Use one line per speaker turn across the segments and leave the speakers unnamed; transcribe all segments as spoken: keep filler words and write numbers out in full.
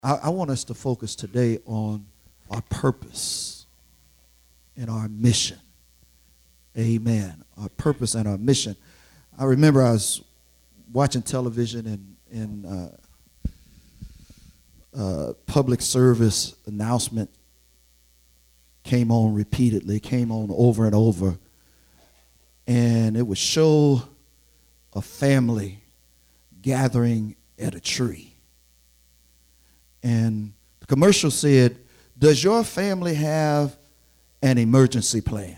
I, I want us to focus today on our purpose and our mission. Amen. Our purpose and our mission. I remember I was watching television and, and uh, uh, public service announcement came on repeatedly, came on over and over. And it would show a family gathering at a tree. And the commercial said, does your family have an emergency plan?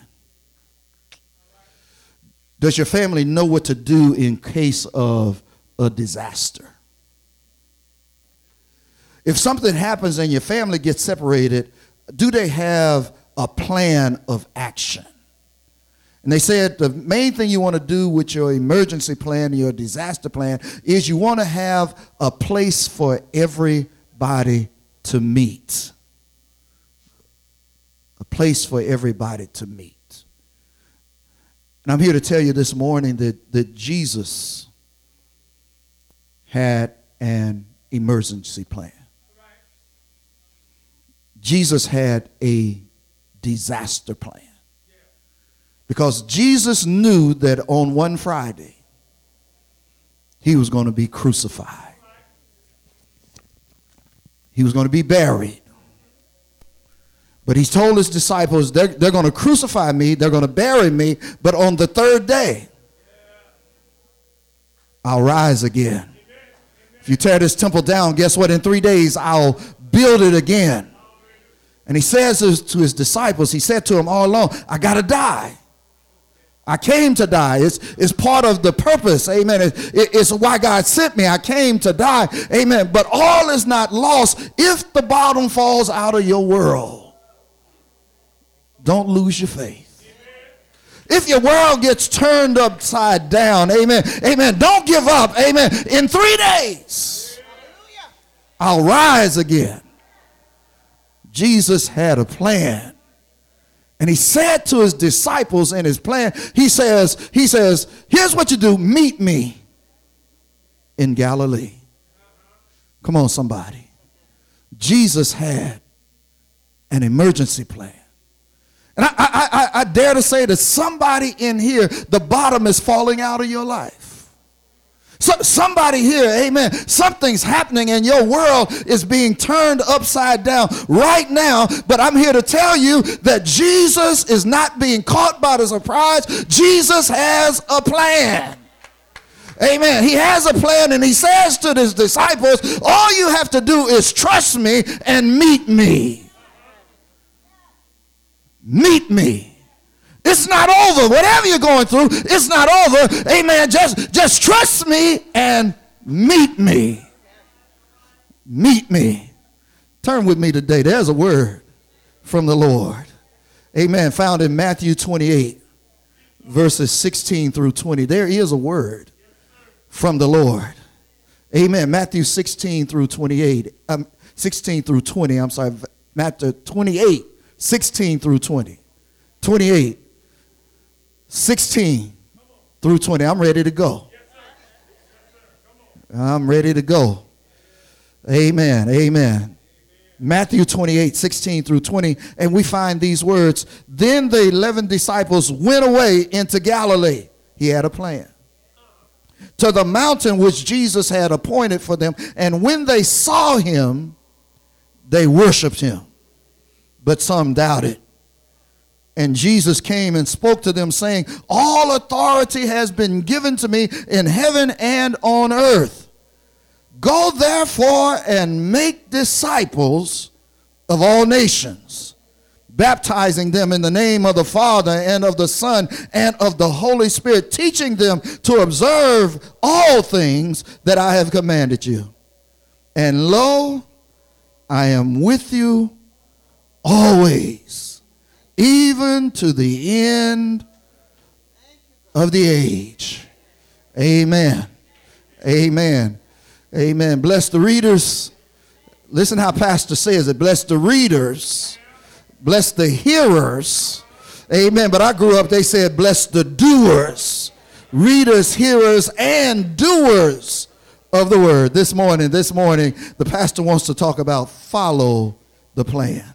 Does your family know what to do in case of a disaster? If something happens and your family gets separated, do they have a plan of action? And they said the main thing you want to do with your emergency plan, your disaster plan, is you want to have a place for everybody to meet. A place for everybody to meet. And I'm here to tell you this morning that, that Jesus had an emergency plan. Jesus had a disaster plan. Because Jesus knew that on one Friday, he was going to be crucified. He was going to be buried. But he told his disciples, they're, they're going to crucify me, they're going to bury me, but on the third day, I'll rise again. If you tear this temple down, guess what? In three days, I'll build it again. And he says to his disciples, he said to them all along, I got to die. I came to die. It's, it's part of the purpose. Amen. It, it, it's why God sent me. I came to die. Amen. But all is not lost if the bottom falls out of your world. Don't lose your faith. If your world gets turned upside down, amen, amen, don't give up, amen. In three days, I'll rise again. Jesus had a plan. And he said to his disciples in his plan, he says, he says, here's what you do, meet me in Galilee. Come on, somebody. Jesus had an emergency plan. And I, I, I, I dare to say that somebody in here, the bottom is falling out of your life. So, somebody here, amen, something's happening and your world is being turned upside down right now. But I'm here to tell you that Jesus is not being caught by the surprise. Jesus has a plan. Amen. He has a plan, and he says to his disciples, all you have to do is trust me and meet me. Meet me. It's not over. Whatever you're going through, it's not over. Amen. Just, just trust me and meet me. Meet me. Turn with me today. There's a word from the Lord. Amen. Found in Matthew twenty-eight, verses sixteen through twenty. There is a word from the Lord. Amen. Matthew sixteen through twenty-eight. Um, sixteen through twenty. I'm sorry. Matthew twenty-eight. sixteen through twenty. twenty-eight. sixteen through twenty. I'm ready to go. I'm ready to go. Amen. Amen. Matthew twenty-eight, sixteen through twenty. And we find these words. Then the eleven disciples went away into Galilee. He had a plan. To the mountain which Jesus had appointed for them. And when they saw him, they worshiped him. But some doubted. And Jesus came and spoke to them, saying, all authority has been given to me in heaven and on earth. Go therefore and make disciples of all nations, baptizing them in the name of the Father and of the Son and of the Holy Spirit, teaching them to observe all things that I have commanded you. And lo, I am with you always, even to the end of the age. Amen. Amen. Amen. Bless the readers. Listen how Pastor says it. Bless the readers. Bless the hearers. Amen. But I grew up, they said, bless the doers. Readers, hearers, and doers of the word. This morning, this morning, the pastor wants to talk about follow the plan.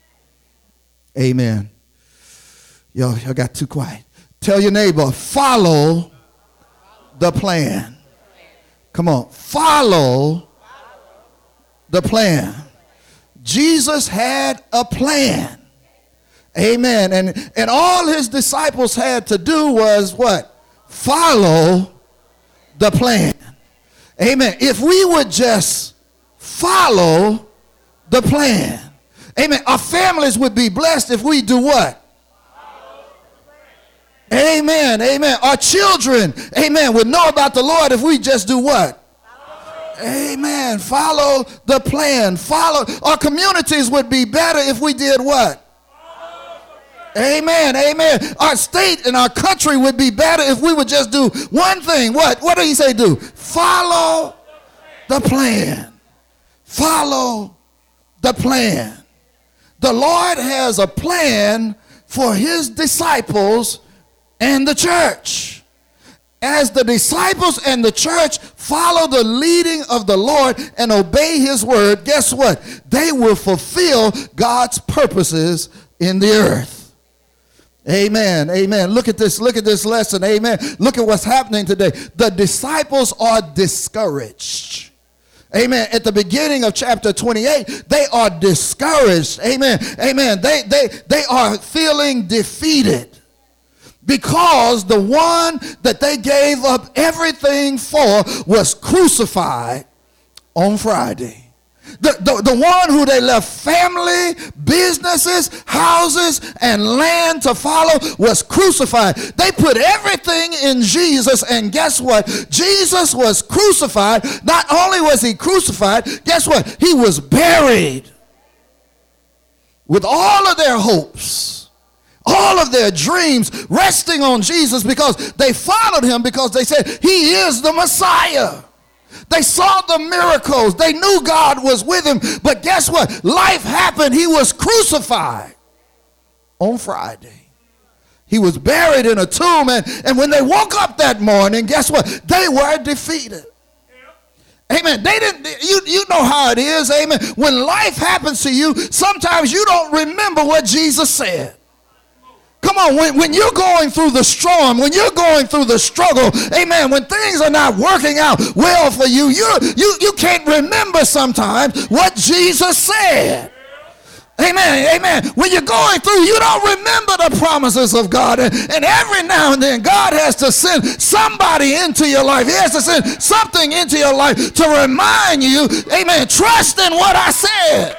Amen. Y'all, y'all got too quiet. Tell your neighbor, follow the plan. Come on, follow the plan. Jesus had a plan. Amen. And, and all his disciples had to do was what? Follow the plan. Amen. If we would just follow the plan. Amen. Our families would be blessed if we do what? Amen. Amen. Our children, amen, would know about the Lord if we just do what? Amen. Follow the plan. Follow. Our communities would be better if we did what? Amen. Amen. Our state and our country would be better if we would just do one thing. What? What did he say do? Follow the plan. Follow the plan. The Lord has a plan for his disciples and the church. As the disciples and the church follow the leading of the Lord and obey his word, guess what? They will fulfill God's purposes in the earth. Amen. Amen. Look at this. Look at this lesson. Amen. Look at what's happening today. The disciples are discouraged. Amen. At the beginning of chapter twenty-eight, they are discouraged. Amen. Amen. They, they, they are feeling defeated because the one that they gave up everything for was crucified on Friday. The, the, the one who they left family, businesses, houses, and land to follow was crucified. They put everything in Jesus, and guess what? Jesus was crucified. Not only was he crucified, guess what? He was buried with all of their hopes, all of their dreams resting on Jesus because they followed him because they said he is the Messiah. They saw the miracles. They knew God was with him. But guess what? Life happened. He was crucified on Friday. He was buried in a tomb. And, and when they woke up that morning, guess what? They were defeated. Amen. They didn't, you, you know how it is. Amen. When life happens to you, sometimes you don't remember what Jesus said. Come on, when, when you're going through the storm, when you're going through the struggle, amen, when things are not working out well for you, you you you can't remember sometimes what Jesus said. Amen, amen. When you're going through, you don't remember the promises of God. And, and every now and then, God has to send somebody into your life. He has to send something into your life to remind you, amen, trust in what I said.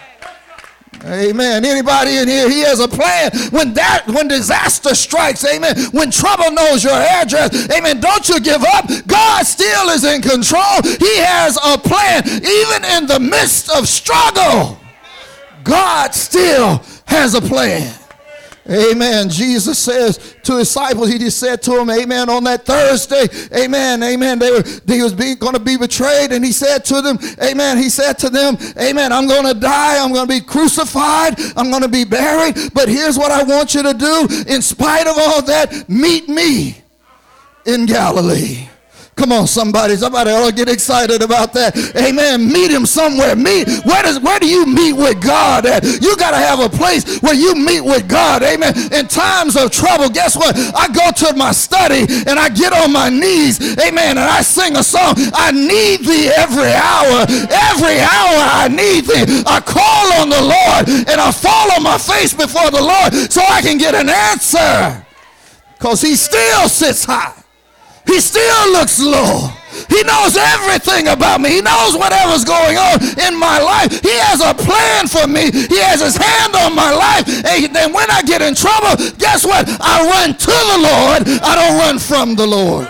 Amen. Anybody in here, he has a plan. When that, when disaster strikes, amen, when trouble knows your address, amen, don't you give up. God still is in control. He has a plan. Even in the midst of struggle, God still has a plan. Amen. Jesus says to his disciples, he just said to them, amen, on that Thursday, amen, amen, they were, they was being, going to be betrayed, and he said to them, amen, he said to them, amen, I'm going to die, I'm going to be crucified, I'm going to be buried, but here's what I want you to do. In spite of all that, meet me in Galilee. Come on, somebody. Somebody ought to get excited about that. Amen. Meet him somewhere. Meet. Where does where do you meet with God at? You got to have a place where you meet with God. Amen. In times of trouble, guess what? I go to my study and I get on my knees. Amen. And I sing a song. I need thee every hour. Every hour I need thee. I call on the Lord and I fall on my face before the Lord so I can get an answer. Because he still sits high. He still looks low. He knows everything about me. He knows whatever's going on in my life. He has a plan for me. He has his hand on my life. And then when I get in trouble, guess what? I run to the Lord. I don't run from the Lord.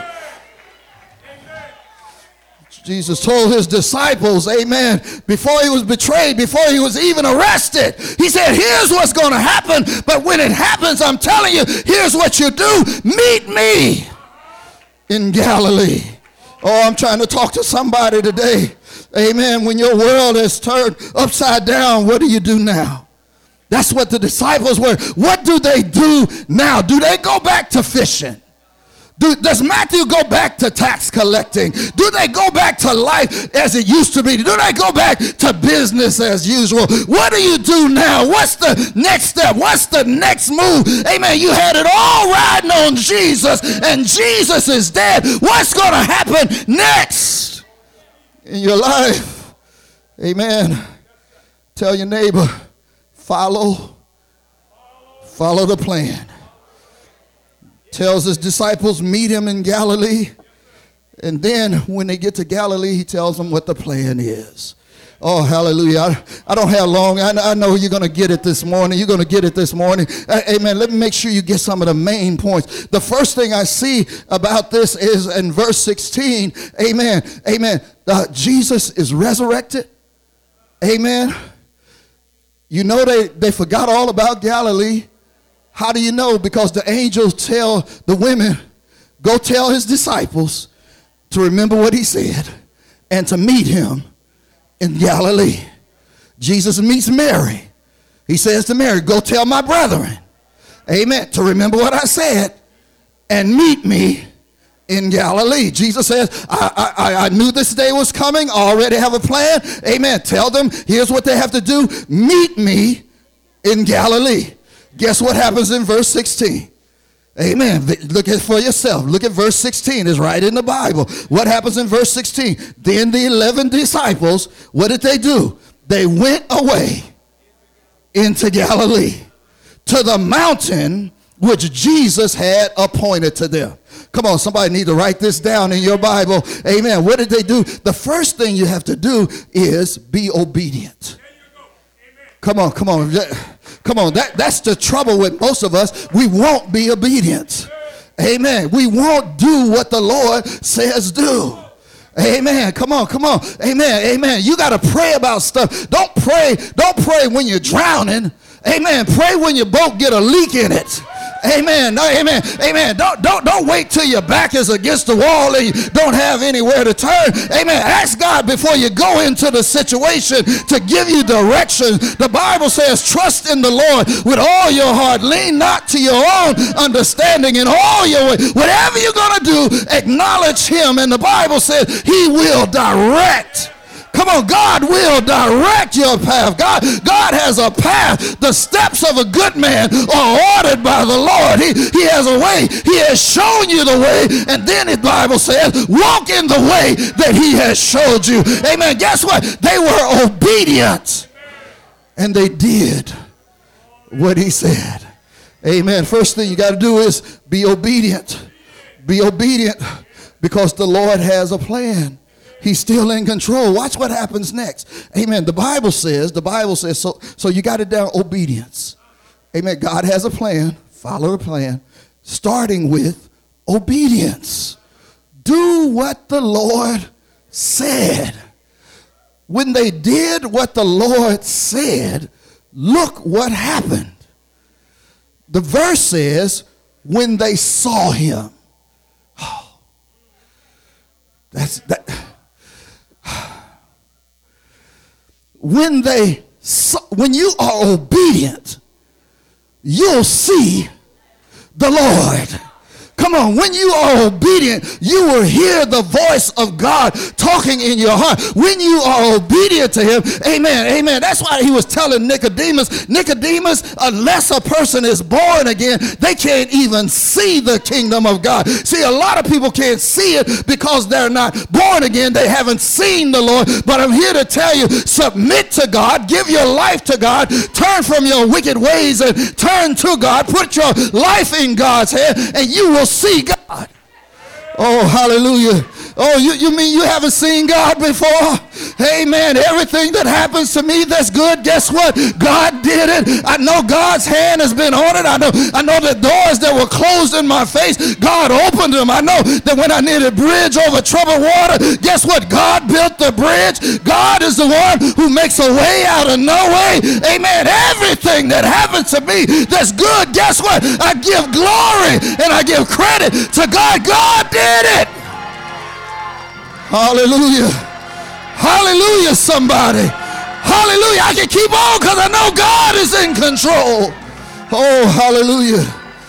Jesus told his disciples, amen, before he was betrayed, before he was even arrested, he said, here's what's going to happen. But when it happens, I'm telling you, here's what you do. Meet me in Galilee. Oh, I'm trying to talk to somebody today. Amen. When your world is turned upside down, what do you do now? That's what the disciples were. What do they do now? Do they go back to fishing? Do, does Matthew go back to tax collecting? Do they go back to life as it used to be? Do they go back to business as usual? What do you do now? What's the next step? What's the next move? Amen. You had it all riding on Jesus, and Jesus is dead. What's going to happen next in your life? Amen. Tell your neighbor, follow, follow the plan. Tells his disciples, meet him in Galilee. And then when they get to Galilee, he tells them what the plan is. Oh, hallelujah. I, I don't have long. I, I know you're going to get it this morning. You're going to get it this morning. Uh, amen. Let me make sure you get some of the main points. The first thing I see about this is in verse sixteen. Amen. Amen. Uh, Jesus is resurrected. Amen. You know they, they forgot all about Galilee. How do you know? Because the angels tell the women, go tell his disciples to remember what he said and to meet him in Galilee. Jesus meets Mary. He says to Mary, go tell my brethren, amen, to remember what I said and meet me in Galilee. Jesus says, I, I, I knew this day was coming. I already have a plan. Amen. Tell them, here's what they have to do. Meet me in Galilee. Guess what happens in verse sixteen? Amen. Look at it for yourself. Look at verse sixteen. It's right in the Bible. What happens in verse sixteen? Then the eleven disciples, what did they do? They went away into Galilee to the mountain which Jesus had appointed to them. Come on, somebody need to write this down in your Bible. Amen. What did they do? The first thing you have to do is be obedient. Come on, come on. Come on, that, that's the trouble with most of us. We won't be obedient. Amen. We won't do what the Lord says do. Amen. Come on, come on. Amen, amen. You got to pray about stuff. Don't pray, don't pray when you're drowning. Amen. Pray when your boat get a leak in it. Amen. No, amen. Amen. Don't, don't, don't wait till your back is against the wall and you don't have anywhere to turn. Amen. Ask God before you go into the situation to give you direction. The Bible says, trust in the Lord with all your heart. Lean not to your own understanding in all your way. Whatever you're going to do, acknowledge him. And the Bible says he will direct. Come on, God will direct your path. God, God has a path. The steps of a good man are ordered by the Lord. He, he has a way. He has shown you the way. And then the Bible says, walk in the way that he has showed you. Amen. Guess what? They were obedient. And they did what he said. Amen. First thing you got to do is be obedient. Be obedient because the Lord has a plan. He's still in control. Watch what happens next. Amen. The Bible says, the Bible says, so, so you got it down, obedience. Amen. God has a plan. Follow the plan. Starting with obedience. Do what the Lord said. When they did what the Lord said, look what happened. The verse says, when they saw him. Oh, that's that. When they, when you are obedient, you'll see the Lord. Come on, when you are obedient, you will hear the voice of God talking in your heart. When you are obedient to him, amen, amen. That's why he was telling Nicodemus, Nicodemus, unless a person is born again, they can't even see the kingdom of God. See, a lot of people can't see it because they're not born again. They haven't seen the Lord. But I'm here to tell you, submit to God, give your life to God, turn from your wicked ways and turn to God, put your life in God's hand, and you will see God. Oh, hallelujah. Oh, you, you mean you haven't seen God before? Amen. Everything that happens to me that's good, guess what? God did it. I know God's hand has been on it. I know, I know the doors that were closed in my face, God opened them. I know that when I needed a bridge over troubled water, guess what? God built the bridge. God is the one who makes a way out of no way. Amen. Everything that happens to me that's good, guess what? I give glory and I give credit to God. God did it. Hallelujah. Hallelujah, somebody. Hallelujah. I can keep on because I know God is in control. Oh, hallelujah.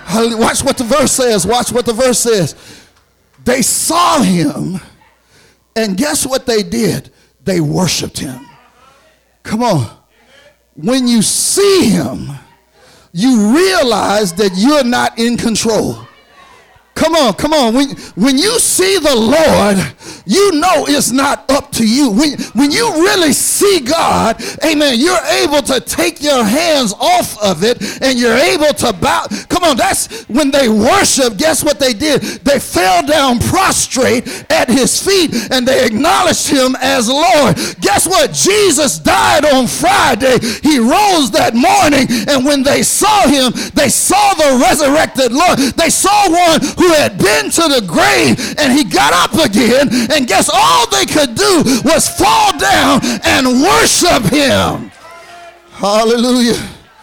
Watch what the verse says. Watch what the verse says. They saw him, and guess what they did? They worshiped him. Come on. When you see him, you realize that you're not in control. Come on, come on. When, when you see the Lord, you know it's not up to you. When, when you really see God, amen, you're able to take your hands off of it and you're able to bow. Come on, that's when they worship. Guess what they did? They fell down prostrate at his feet and they acknowledged him as Lord. Guess what? Jesus died on Friday. He rose that morning, and when they saw him, they saw the resurrected Lord. They saw one who who had been to the grave, and he got up again, and guess all they could do was fall down and worship him. Hallelujah.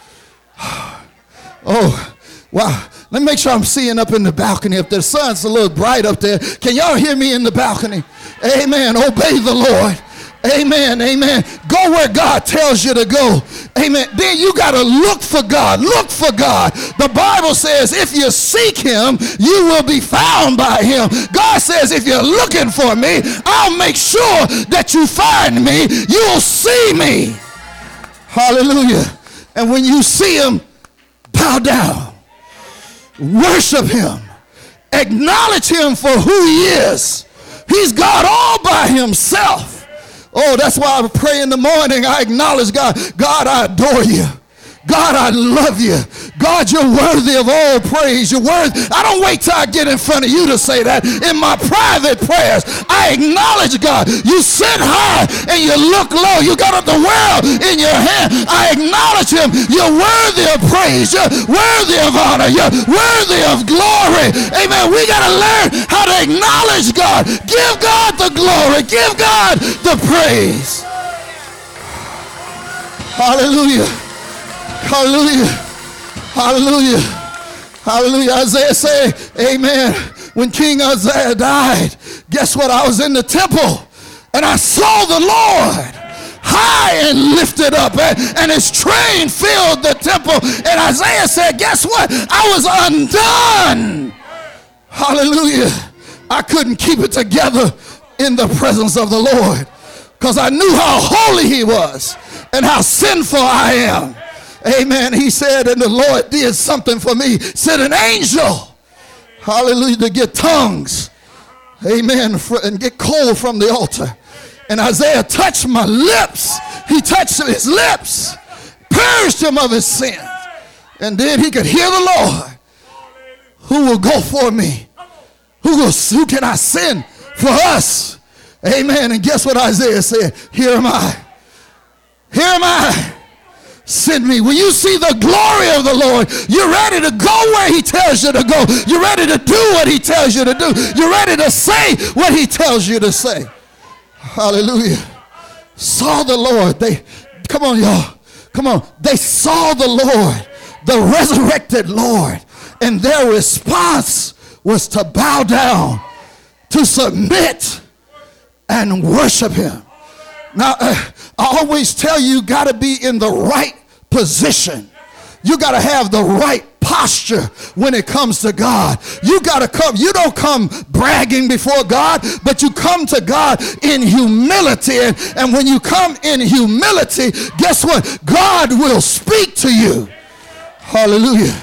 Oh, wow. Let me make sure I'm seeing up in the balcony. If the sun's a little bright up there, can y'all hear me in the balcony? Amen. Obey the Lord. Amen, amen. Go where God tells you to go. Amen. Then you got to look for God. Look for God. The Bible says if you seek him, you will be found by him. God says if you're looking for me, I'll make sure that you find me. You'll see me. Hallelujah. And when you see him, bow down. Worship him. Acknowledge him for who he is. He's God all by himself. Oh, that's why I pray in the morning. I acknowledge God. God, I adore you. God, I love you. God, you're worthy of all praise. You're worthy. I don't wait till I get in front of you to say that. In my private prayers, I acknowledge God. You sit high and you look low. You got the world in your hand. I acknowledge him. You're worthy of praise. You're worthy of honor. You're worthy of glory. Amen. We got to learn how to acknowledge God. Give God the glory. Give God the praise. Hallelujah. Hallelujah. Hallelujah. Hallelujah. Isaiah say, amen. When King Uzziah died, guess what? I was in the temple and I saw the Lord high and lifted up, and, and his train filled the temple. And Isaiah said, guess what? I was undone. Hallelujah. I couldn't keep it together in the presence of the Lord because I knew how holy he was and how sinful I am. Amen. He said, and the Lord did something for me. Sent an angel, hallelujah, to get tongues, amen, and get coal from the altar. And Isaiah touched my lips. He touched his lips, purged him of his sins. And then he could hear the Lord. Who will go for me? Who, will, who can I send for us? Amen. And guess what Isaiah said? Here am I. Here am I. Send me. When you see the glory of the Lord, you're ready to go where he tells you to go. You're ready to do what he tells you to do. You're ready to say what he tells you to say. Hallelujah. Saw the Lord. They, come on, y'all. Come on. They saw the Lord, the resurrected Lord, and their response was to bow down, to submit, and worship him. Now, uh, I always tell you, you got to be in the right position. You got to have the right posture when it comes to God. You got to come. You don't come bragging before God, but you come to God in humility. And, and when you come in humility, guess what? God will speak to you. Hallelujah.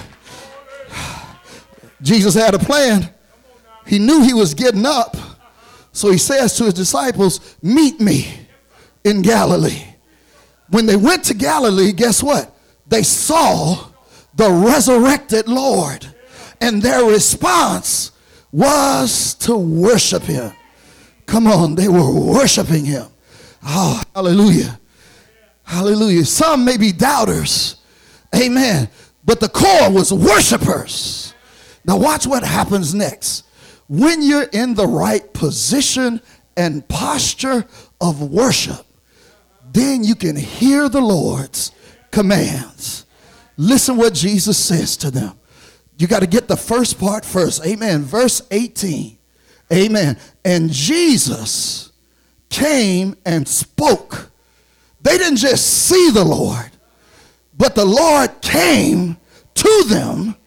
Jesus had a plan. He knew he was getting up. So he says to his disciples, meet me in Galilee. When they went to Galilee, guess what? They saw the resurrected Lord, and their response was to worship him. Come on, they were worshiping him. Oh, hallelujah. Hallelujah. Some may be doubters. Amen. But the core was worshipers. Now watch what happens next. When you're in the right position and posture of worship, then you can hear the Lord's commands. Listen what Jesus says to them. You got to get the first part first. Amen. Verse eighteen. Amen. And Jesus came and spoke. They didn't just see the Lord, but the Lord came to them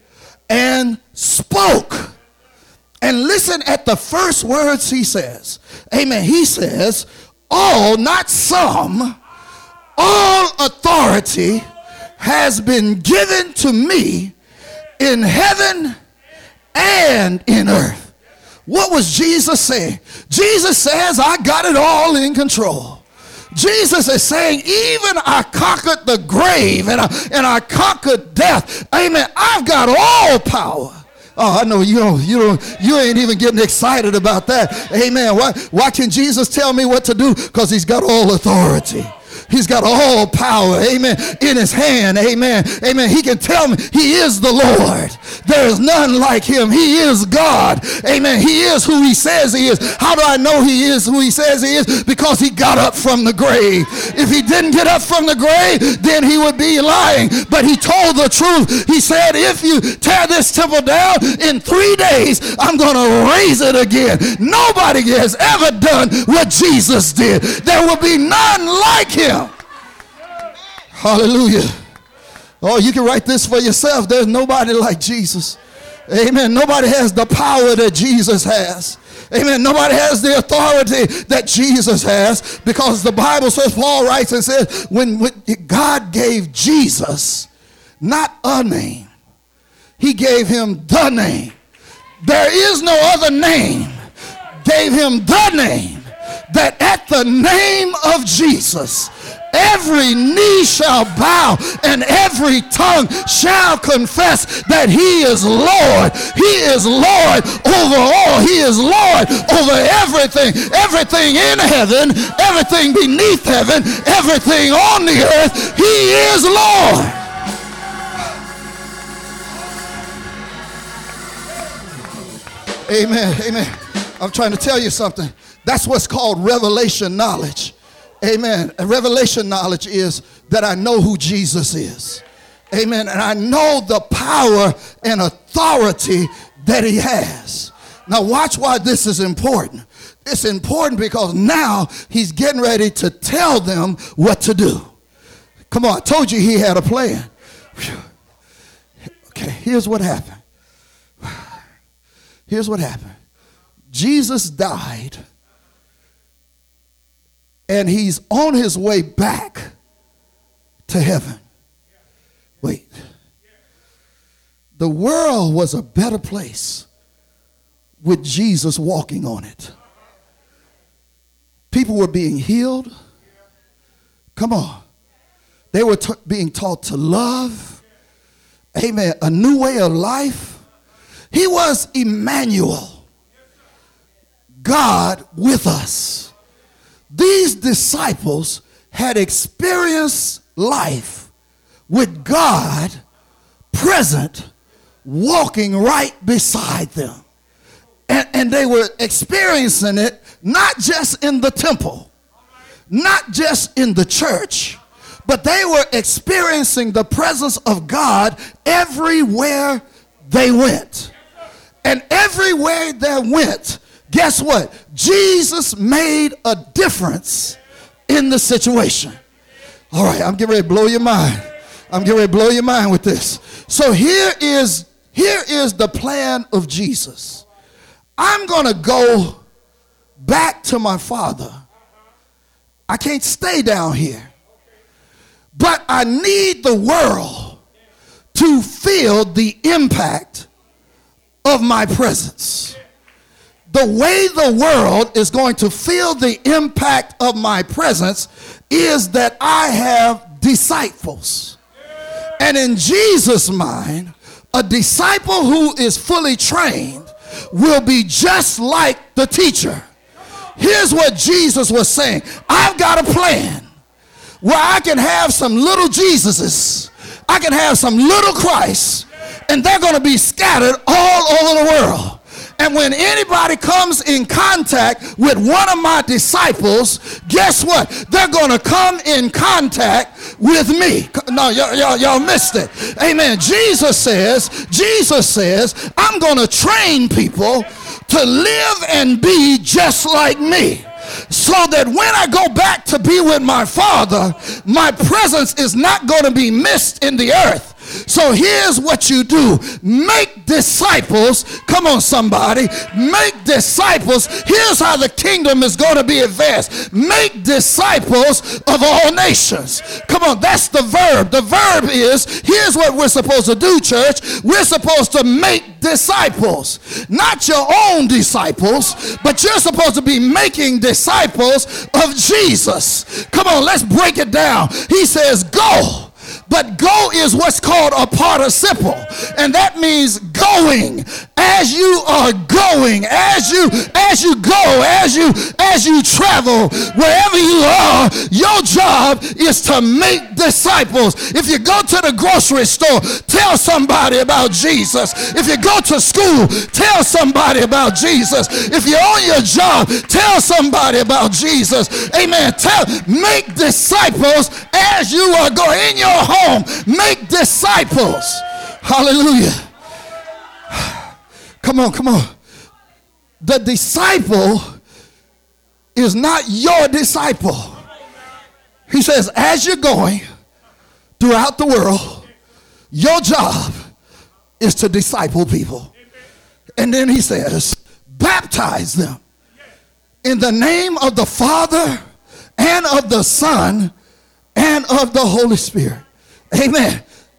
and spoke. And listen at the first words he says. Amen. He says, all, not some, all authority has been given to me in heaven and in earth. What was Jesus saying? Jesus says, I got it all in control. Jesus is saying, even I conquered the grave and I, and I conquered death. Amen. I've got all power. Oh, I know you don't, you don't, you ain't even getting excited about that. Amen. Why, why can Jesus tell me what to do? Because he's got all authority. He's got all power, amen, in his hand, amen, amen. He can tell me he is the Lord. There is none like him. He is God, amen. He is who he says he is. How do I know he is who he says he is? Because he got up from the grave. If he didn't get up from the grave, then he would be lying. But he told the truth. He said, if you tear this temple down in three days, I'm going to raise it again. Nobody has ever done what Jesus did. There will be none like him. Hallelujah. Oh, you can write this for yourself. There's nobody like Jesus. Amen. Nobody has the power that Jesus has. Amen. Nobody has the authority that Jesus has, because the Bible says, Paul writes and says, when, when God gave Jesus not a name, he gave him the name. There is no other name. Gave him the name, that at the name of Jesus, every knee shall bow and every tongue shall confess that he is Lord. He is Lord over all. He is Lord over everything. Everything in heaven, everything beneath heaven, everything on the earth. He is Lord. Amen. Amen. I'm trying to tell you something. That's what's called revelation knowledge. Amen. And revelation knowledge is that I know who Jesus is. Amen. And I know the power and authority that he has. Now watch why this is important. It's important because now he's getting ready to tell them what to do. Come on, I told you he had a plan. Okay, here's what happened. Here's what happened. Jesus died, and he's on his way back to heaven. Wait. The world was a better place with Jesus walking on it. People were being healed. Come on. They were t- being taught to love. Amen. A new way of life. He was Emmanuel, God with us. These disciples had experienced life with God present, walking right beside them. And, and they were experiencing it not just in the temple, not just in the church, but they were experiencing the presence of God everywhere they went. And everywhere they went, guess what? Jesus made a difference in the situation. All right, I'm getting ready to blow your mind. I'm getting ready to blow your mind with this. So here is, here is the plan of Jesus. I'm going to go back to my Father. I can't stay down here. But I need the world to feel the impact of my presence. The way the world is going to feel the impact of my presence is that I have disciples. And in Jesus' mind, a disciple who is fully trained will be just like the teacher. Here's what Jesus was saying. I've got a plan where I can have some little Jesuses. I can have some little Christ, and they're going to be scattered all over the world. And when anybody comes in contact with one of my disciples, guess what? They're going to come in contact with me. No, y'all, y'all, y'all missed it. Amen. Jesus says, Jesus says, I'm going to train people to live and be just like me, so that when I go back to be with my Father, my presence is not going to be missed in the earth. So here's what you do. Make disciples. Come on, somebody. Make disciples. Here's how the kingdom is going to be advanced. Make disciples of all nations. Come on, that's the verb. The verb is, here's what we're supposed to do, church. We're supposed to make disciples. Not your own disciples, but you're supposed to be making disciples of Jesus. Come on, let's break it down. He says, go. But go is what's called a participle, and that means going. As you are going, as you as you go, as you as you travel, wherever you are, your job is to make disciples. If you go to the grocery store, tell somebody about Jesus. If you go to school, tell somebody about Jesus. If you're on your job, tell somebody about Jesus. Amen. Tell, make disciples as you are going in your home. Make disciples. Hallelujah. Come on, come on. The disciple is not your disciple. He says, as you're going throughout the world, your job is to disciple people. And then he says, baptize them in the name of the Father and of the Son and of the Holy Spirit. Amen.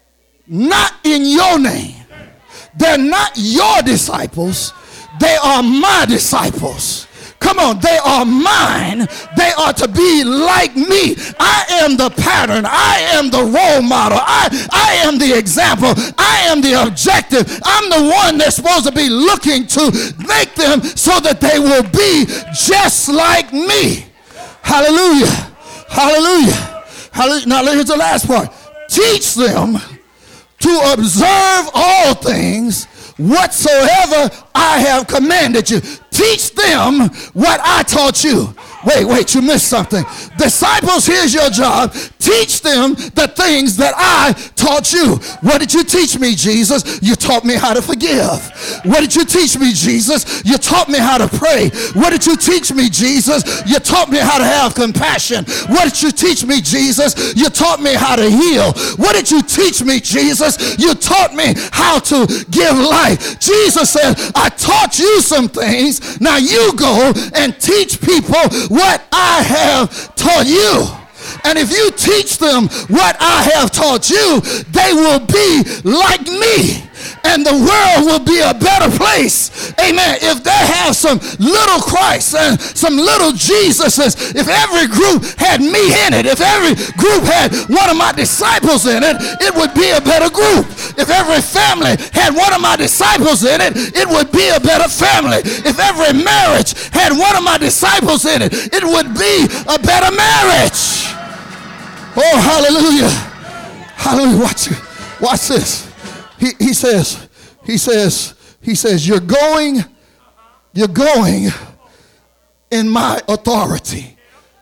Not in your name. They're not your disciples. They are my disciples. Come on, they are mine. They are to be like me. I am the pattern. I am the role model. I, I am the example. I am the objective. I'm the one that's supposed to be looking to make them so that they will be just like me. Hallelujah. Hallelujah. Hallelujah. Now here's the last part. Teach them to observe all things whatsoever I have commanded you. Teach them what I taught you. Wait, wait, you missed something. Disciples, here's your job. Teach them the things that I taught you. What did you teach me, Jesus? You taught me how to forgive. What did you teach me, Jesus? You taught me how to pray. What did you teach me, Jesus? You taught me how to have compassion. What did you teach me, Jesus? You taught me how to heal. What did you teach me, Jesus? You taught me how to give life. Jesus said, I taught you some things. Now you go and teach people what I have taught you. And if you teach them what I have taught you, they will be like me. And the world will be a better place. Amen. If they have some little Christ and some little Jesuses, if every group had me in it, if every group had one of my disciples in it, it would be a better group. If every family had one of my disciples in it, it would be a better family. If every marriage had one of my disciples in it, it would be a better marriage. Oh, hallelujah. Hallelujah. Watch it. Watch this. He, he says, he says, he says, you're going, you're going in my authority.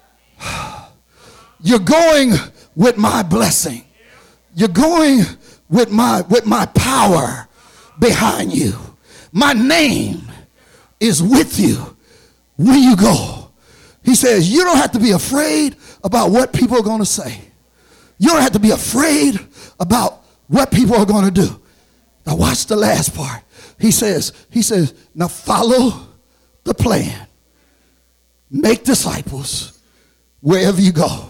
You're going with my blessing. You're going with my, with my power behind you. My name is with you when you go. He says, you don't have to be afraid about what people are going to say. You don't have to be afraid about what people are going to do. Now watch the last part. He says, he says, now follow the plan. Make disciples wherever you go.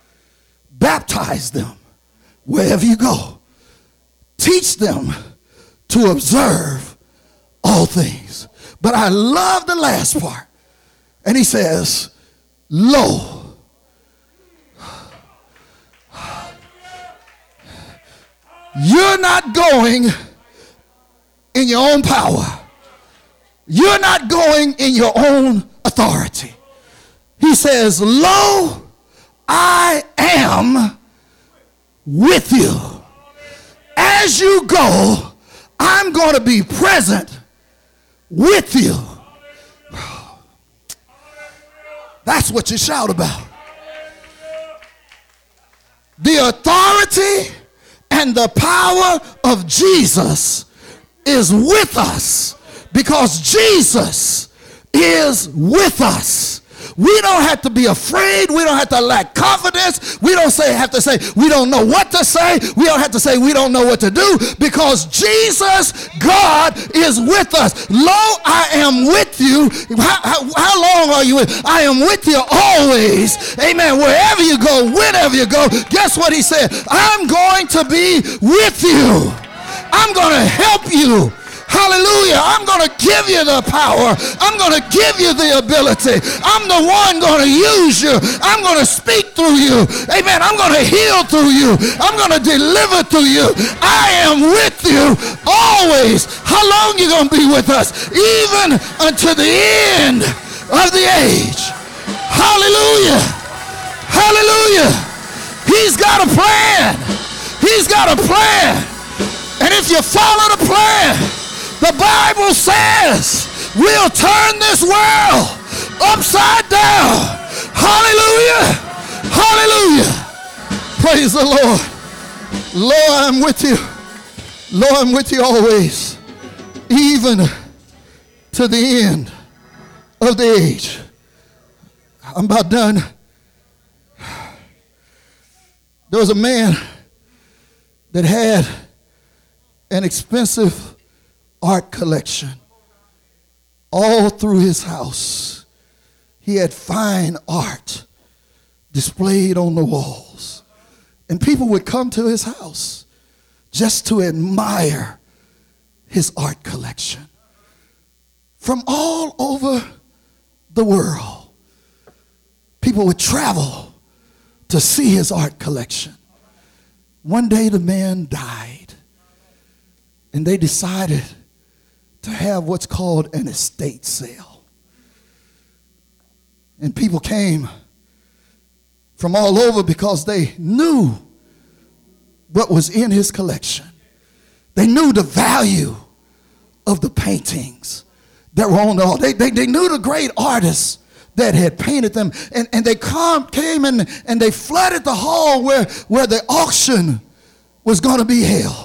Baptize them wherever you go. Teach them to observe all things. But I love the last part. And he says, lo, you're not going in your own power. You're not going in your own authority. He says, lo, I am with you. As you go, I'm going to be present with you. That's what you shout about. The authority and the power of Jesus is with us because Jesus is with us. We don't have to be afraid. We don't have to lack confidence. We don't say have to say we don't know what to say. We don't have to say we don't know what to do, because Jesus, God, is with us. Lo, I am with you. How, how, how long are you with? I am with you always. Amen. Wherever you go, whenever you go, guess what he said? I'm going to be with you. I'm going to help you. Hallelujah. I'm going to give you the power. I'm going to give you the ability. I'm the one going to use you. I'm going to speak through you. Amen. I'm going to heal through you. I'm going to deliver through you. I am with you always. How long you going to be with us? Even unto the end of the age. Hallelujah. Hallelujah. He's got a plan. He's got a plan. And if you follow the plan, the Bible says we'll turn this world upside down. Hallelujah. Hallelujah. Praise the Lord. Lord, I'm with you. Lord, I'm with you always, even to the end of the age. I'm about done. There was a man that had an expensive art collection all through his house. He had fine art displayed on the walls. And people would come to his house just to admire his art collection from all over the world. People would travel to see his art collection. One day the man died, and they decided to have what's called an estate sale. And people came from all over because they knew what was in his collection. They knew the value of the paintings that were on the wall. They, they, they knew the great artists that had painted them. And, and they come, came in and they flooded the hall where, where the auction was going to be held.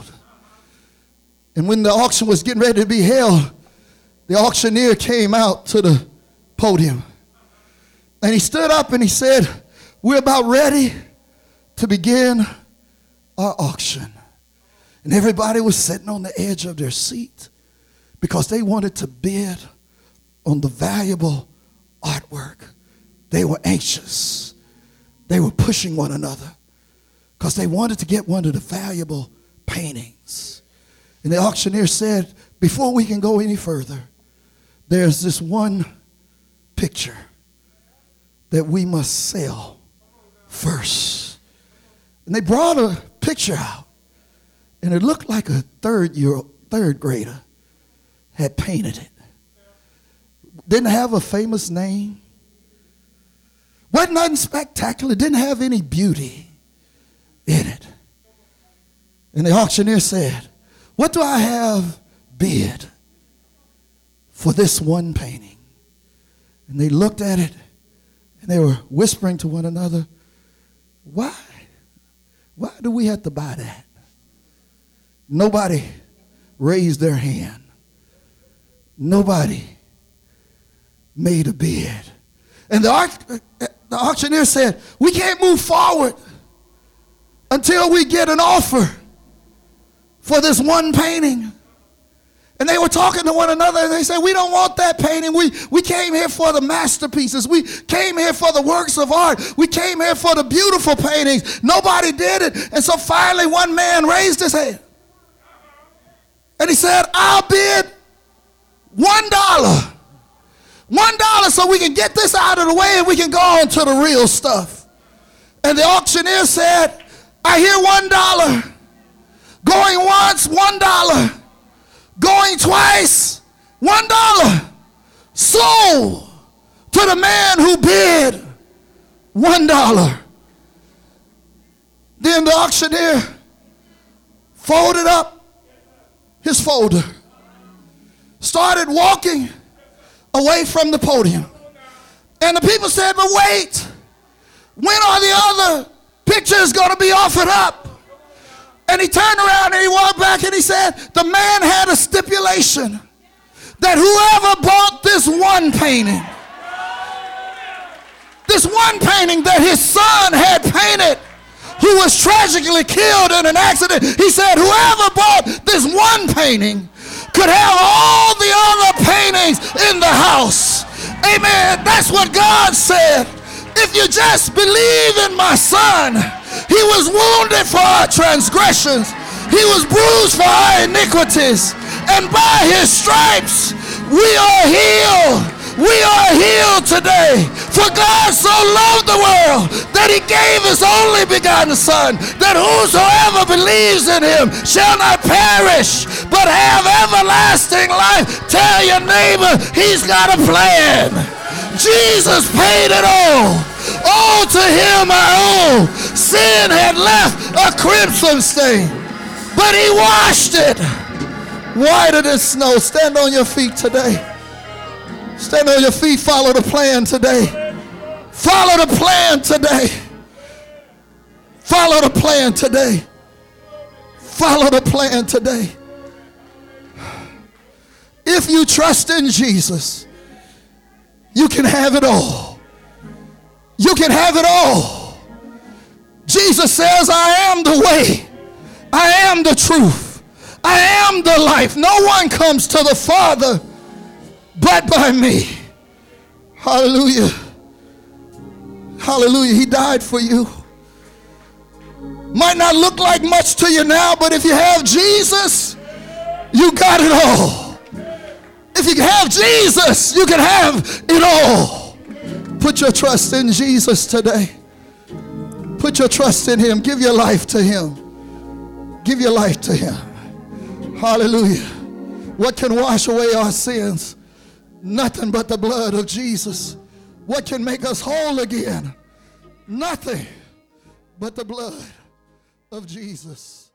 And when the auction was getting ready to be held, the auctioneer came out to the podium. And he stood up and he said, we're about ready to begin our auction. And everybody was sitting on the edge of their seat because they wanted to bid on the valuable artwork. They were anxious. They were pushing one another because they wanted to get one of the valuable paintings. And the auctioneer said, before we can go any further, there's this one picture that we must sell first. And they brought a picture out, and it looked like a third year, third grader had painted it. Didn't have a famous name. Wasn't nothing spectacular. Didn't have any beauty in it. And the auctioneer said, what do I have bid for this one painting? And they looked at it and they were whispering to one another, why? Why do we have to buy that? Nobody raised their hand. Nobody made a bid. And the, the auctioneer said, we can't move forward until we get an offer for this one painting. And they were talking to one another and they said, we don't want that painting. We, we came here for the masterpieces. We came here for the works of art. We came here for the beautiful paintings. Nobody did it. And so finally one man raised his hand. And he said, I'll bid one dollar. One dollar so we can get this out of the way and we can go on to the real stuff. And the auctioneer said, I hear one dollar. Going once, one dollar. Going twice, one dollar. Sold to the man who bid one dollar. Then the auctioneer folded up his folder, started walking away from the podium. And the people said, but wait, when are the other pictures going to be offered up? And he turned around and he walked back and he said, the man had a stipulation that whoever bought this one painting This one painting that his son had painted, who was tragically killed in an accident, he said whoever bought this one painting could have all the other paintings in the house. Amen. That's what God said. If you just believe in my son, he was wounded for our transgressions, he was bruised for our iniquities, and by his stripes we are healed. We are healed today. For God so loved the world that he gave his only begotten son, that whosoever believes in him shall not perish but have everlasting life. Tell your neighbor, he's got a plan. Jesus paid it all. All to him I owe. Sin had left a crimson stain, but he washed it whiter than snow. Stand on your feet today. Stand on your feet. Follow the plan today. Follow the plan today. Follow the plan today. Follow the plan today. If you trust in Jesus, you can have it all. You can have it all. Jesus says, I am the way. I am the truth. I am the life. No one comes to the Father but by me. Hallelujah. Hallelujah. He died for you. Might not look like much to you now, but if you have Jesus, you got it all. If you have Jesus, you can have it all. Put your trust in Jesus today. Put your trust in him. Give your life to him. Give your life to him. Hallelujah. What can wash away our sins? Nothing but the blood of Jesus. What can make us whole again? Nothing but the blood of Jesus.